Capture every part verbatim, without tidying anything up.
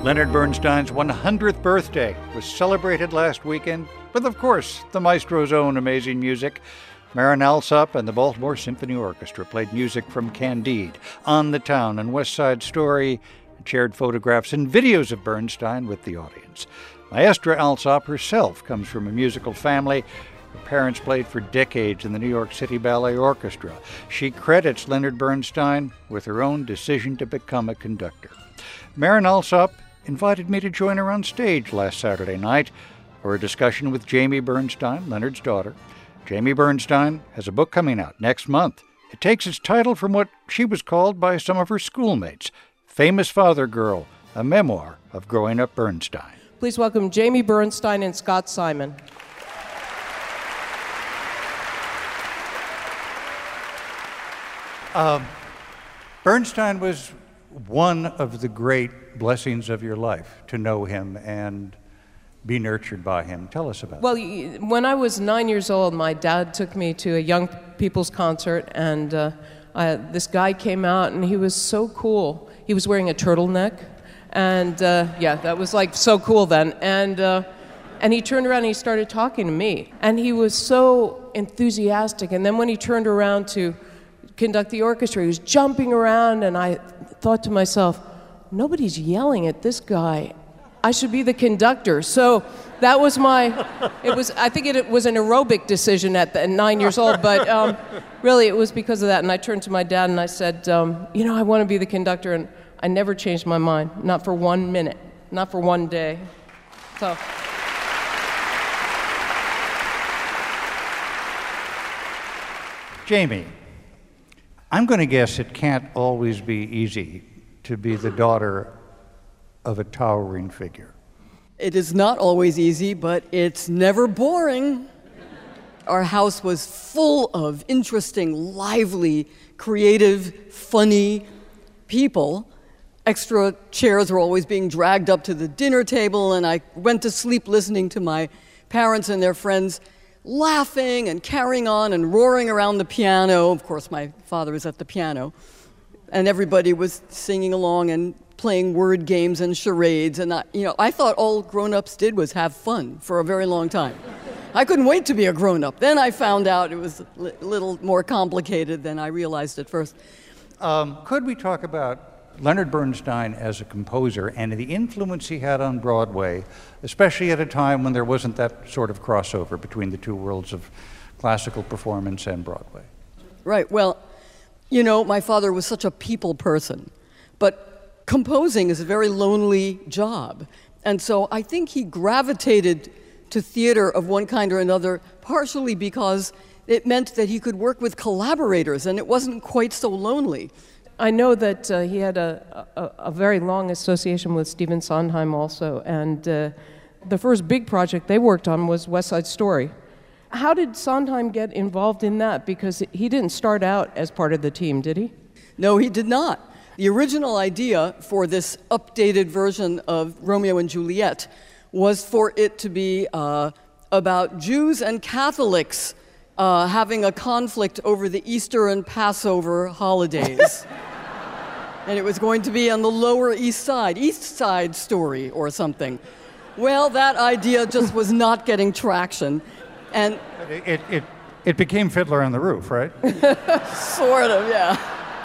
Leonard Bernstein's one hundredth birthday was celebrated last weekend with, of course, the maestro's own amazing music. Marin Alsop and the Baltimore Symphony Orchestra played music from Candide, On the Town, and West Side Story, and shared photographs and videos of Bernstein with the audience. Maestra Alsop herself comes from a musical family. Her parents played for decades in the New York City Ballet Orchestra. She credits Leonard Bernstein with her own decision to become a conductor. Marin Alsop invited me to join her on stage last Saturday night for a discussion with Jamie Bernstein, Leonard's daughter. Jamie Bernstein has a book coming out next month. It takes its title from what she was called by some of her schoolmates, Famous Father Girl, a memoir of growing up Bernstein. Please welcome Jamie Bernstein and Scott Simon. Um, Bernstein was one of the great blessings of your life, to know him and be nurtured by him. Tell us about well, that. Well, when I was nine years old, my dad took me to a young people's concert, and uh, I, this guy came out, and he was so cool. He was wearing a turtleneck, and uh, yeah, that was like so cool then. And uh, and he turned around and he started talking to me, and he was so enthusiastic. And then when he turned around to conduct the orchestra, he was jumping around, and I thought to myself, nobody's yelling at this guy. I should be the conductor. So that was my, it was, I think it, it was an aerobic decision at, the, at nine years old, but um, really it was because of that. And I turned to my dad and I said, um, you know, I want to be the conductor, and I never changed my mind, not for one minute, not for one day. So. Jamie, I'm going to guess it can't always be easy to be the daughter of a towering figure. It is not always easy, but it's never boring. Our house was full of interesting, lively, creative, funny people. Extra chairs were always being dragged up to the dinner table, and I went to sleep listening to my parents and their friends laughing and carrying on and roaring around the piano. Of course, my father was at the piano. And everybody was singing along and playing word games and charades, and I, you know, I thought all grown-ups did was have fun for a very long time. I couldn't wait to be a grown-up. Then I found out it was a li- little more complicated than I realized at first. Um, could we talk about Leonard Bernstein as a composer and the influence he had on Broadway, especially at a time when there wasn't that sort of crossover between the two worlds of classical performance and Broadway? Right, well, you know, my father was such a people person, but composing is a very lonely job. And so I think he gravitated to theater of one kind or another, partially because it meant that he could work with collaborators, and it wasn't quite so lonely. I know that uh, he had a, a, a very long association with Stephen Sondheim also, and uh, the first big project they worked on was West Side Story. How did Sondheim get involved in that? Because he didn't start out as part of the team, did he? No, he did not. The original idea for this updated version of Romeo and Juliet was for it to be uh, about Jews and Catholics uh, having a conflict over the Easter and Passover holidays. And it was going to be on the Lower East Side, East Side Story or something. Well, that idea just was not getting traction. And It, it, it, it became Fiddler on the Roof, right? sort of, yeah.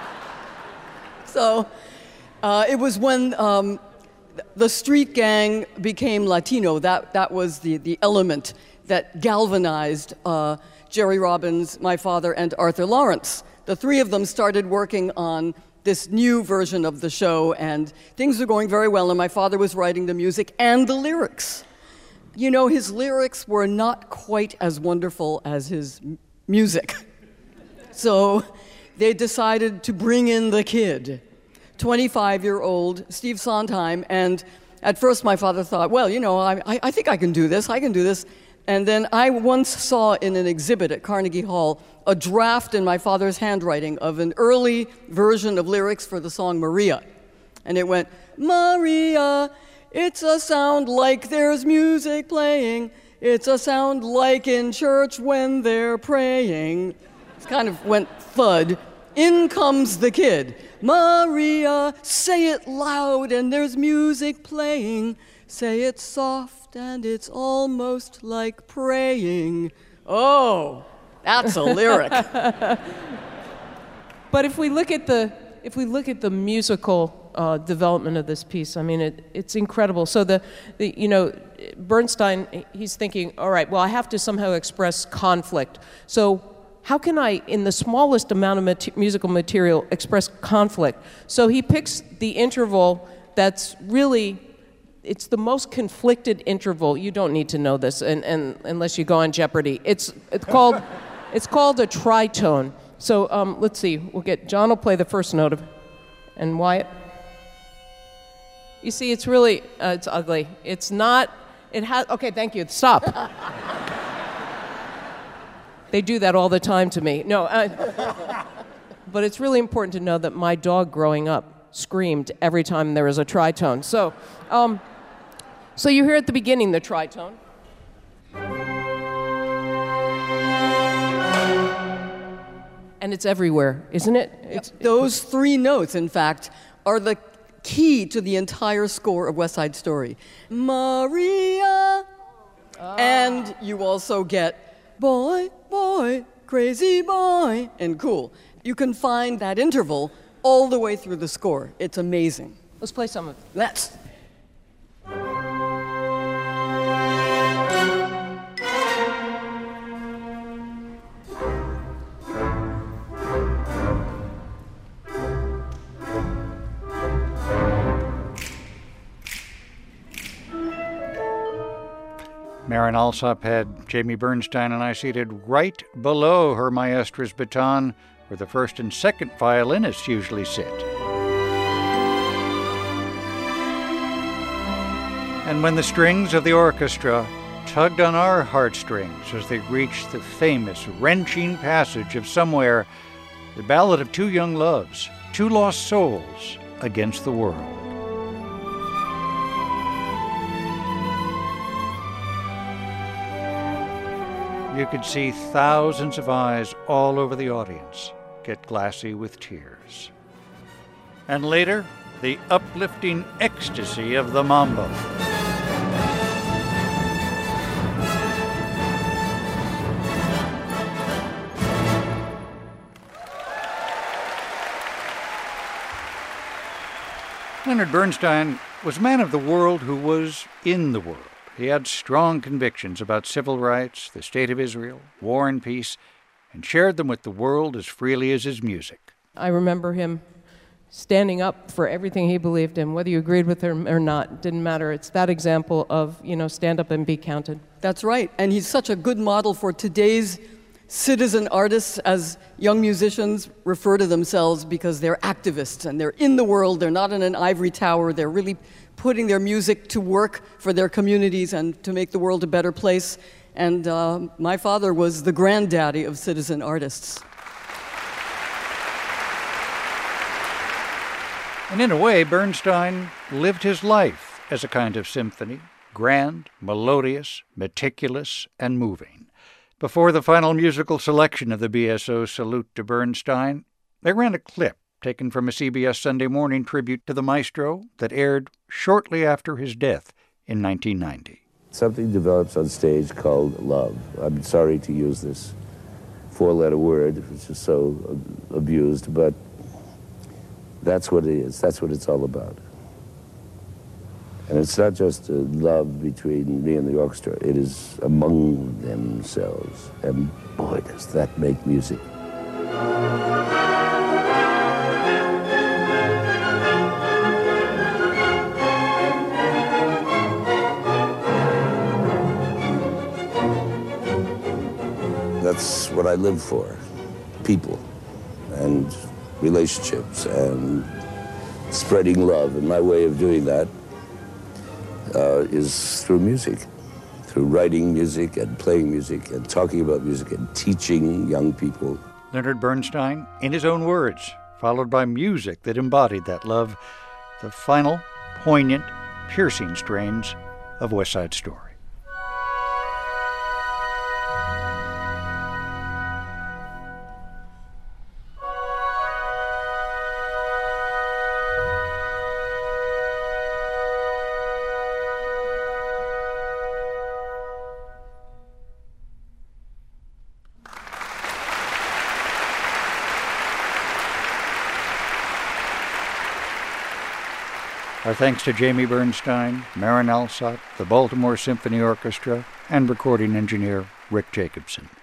So uh, it was when um, the street gang became Latino. That, that was the, the element that galvanized uh, Jerry Robbins, my father, and Arthur Lawrence. The three of them started working on this new version of the show, and things were going very well, and my father was writing the music and the lyrics. You know, his lyrics were not quite as wonderful as his m- music. So they decided to bring in the kid, twenty-five-year-old Steve Sondheim, and at first my father thought, well, you know, I, I think I can do this, I can do this. And then I once saw in an exhibit at Carnegie Hall a draft in my father's handwriting of an early version of lyrics for the song Maria. And it went, Maria, it's a sound like there's music playing. It's a sound like in church when they're praying. It kind of went thud. in comes the kid. Maria, say it loud and there's music playing. Say it soft and it's almost like praying. Oh, that's a lyric. But if we look at the if we look at the musical uh, development of this piece, I mean, it, it's incredible. So the, the you know, Bernstein, he's thinking, all right, well, I have to somehow express conflict. So how can I, in the smallest amount of mat- musical material, express conflict? So he picks the interval that's really, it's the most conflicted interval. You don't need to know this, and, and unless you go on Jeopardy. It's it's called it's called a tritone. So um, let's see. We'll get John will play the first note of, and Wyatt. You see, it's really uh, it's ugly. It's not. It has. Okay, thank you. Stop. They do that all the time to me. No, uh, but it's really important to know that my dog growing up screamed every time there was a tritone. So, um, so you hear at the beginning the tritone. And it's everywhere, isn't it? It's, Those three notes, in fact, are the key to the entire score of West Side Story. Maria. Ah. And you also get boy, boy, crazy boy, and cool. You can find that interval all the way through the score. It's amazing. Let's play some of it. Let's. Marin Alsop had Jamie Bernstein and I seated right below her maestra's baton, where the first and second violinists usually sit. And when the strings of the orchestra tugged on our heartstrings as they reached the famous, wrenching passage of Somewhere, the ballad of two young loves, two lost souls against the world. You could see thousands of eyes all over the audience get glassy with tears. And later, the uplifting ecstasy of the mambo. Leonard Bernstein was a man of the world who was in the world. He had strong convictions about civil rights, the state of Israel, war and peace, and shared them with the world as freely as his music. I remember him standing up for everything he believed in, whether you agreed with him or not. Didn't matter. It's that example of, you know, stand up and be counted. That's right. And he's such a good model for today's citizen artists, as young musicians refer to themselves, because they're activists and they're in the world. They're not in an ivory tower. They're really putting their music to work for their communities and to make the world a better place. And uh, my father was the granddaddy of citizen artists. And in a way, Bernstein lived his life as a kind of symphony, grand, melodious, meticulous, and moving. Before the final musical selection of the B S O Salute to Bernstein, they ran a clip taken from a C B S Sunday morning tribute to the maestro that aired shortly after his death in nineteen ninety. Something develops on stage called love. I'm sorry to use this four-letter word, which is so abused, but that's what it is. That's what it's all about. And it's not just a love between me and the orchestra. It is among themselves. And boy, does that make music. That's what I live for. People and relationships and spreading love. And my way of doing that uh, is through music, through writing music and playing music and talking about music and teaching young people. Leonard Bernstein, in his own words, followed by music that embodied that love, the final, poignant, piercing strains of West Side Story. Our thanks to Jamie Bernstein, Marin Alsop, the Baltimore Symphony Orchestra, and recording engineer Rick Jacobson.